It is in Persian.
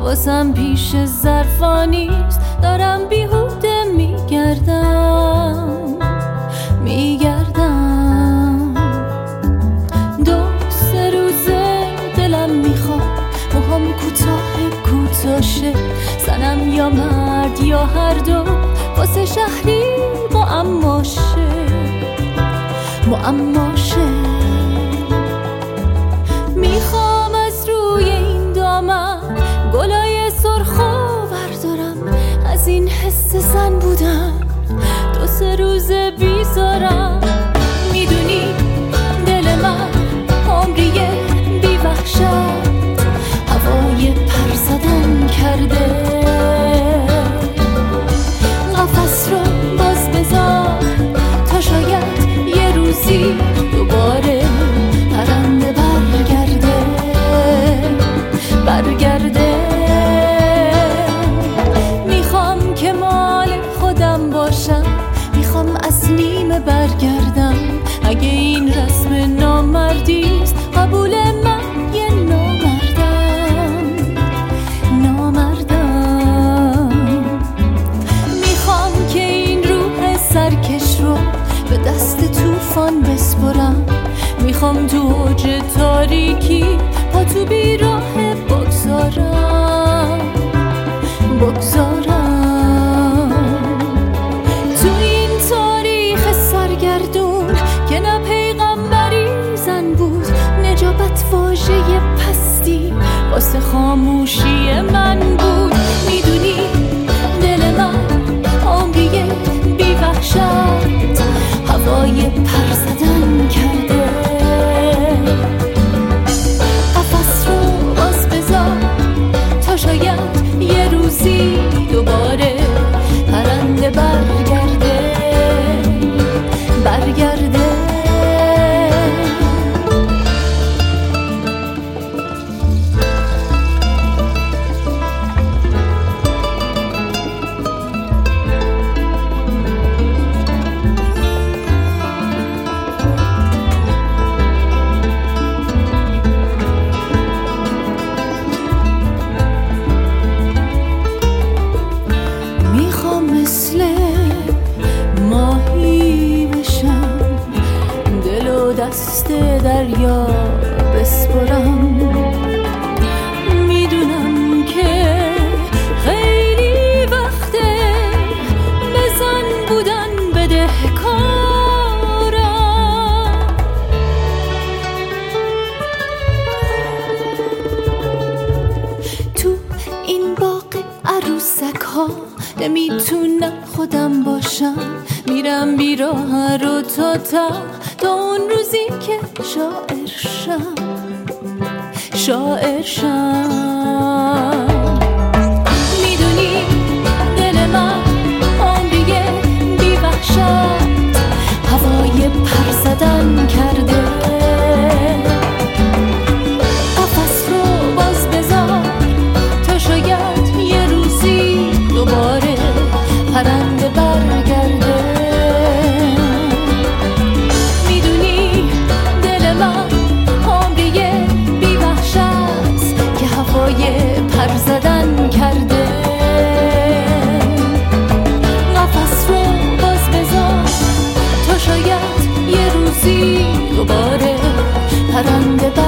حواسم پیش ظرفانیست، دارم بیهوده میگردم دو سه روزه دلم میخواد موهام کوتاه شه، زنم یا مرد یا هر دو، واسه شهری معماشه. میخوام از روی این دامن گلای سرخو بردارم، از این حس زن بودن دو سه روزه بیزارم. میدونی دل من عمریه بی وحشت، هوای پر زدن کرده. قفس رو باز بذار تا شاید یه روزی دوباره پرنده برگرده. میخوام که مال خودم باشم، میخوام از نیمه برگردم. اگه این رسم نامردیست قبول من یه نامردم. میخوام که این روح سرکش رو به دست طوفان بسپرم، میخوام تو اوج تاریکی پا تو بیراه بگذارم. تو این تاریخ سرگردون که نه پیغمبری زن بود، نجابت واژه پستی واسه خاموشی من بود. میدونی دل من عمریه بی وحشت، هوای پر زدن کرده. قفس رو باز بذار تا شاید یه روزی دوباره پرنده برگرده. مثل ماهی بشم، دل و دست دریا بسپرم. میدونم که خیلی وقته بزن بودن بدهکارم. تو این باغ عروسک ها نمیتونم خودم باشم، میرم بیراه رو تا اون روزی که شاعر شم. میدونی دل من عمریه بی وحشت، هوای پر زدن کرده. قفس رو باز بذار تا شاید یه روزی دوباره پرنده برگرده. میدونی دل من عمریه بی وحشت که هوای پر زدن کرده. قفس رو باز بذار تا شاید یه روزی دوباره پرنده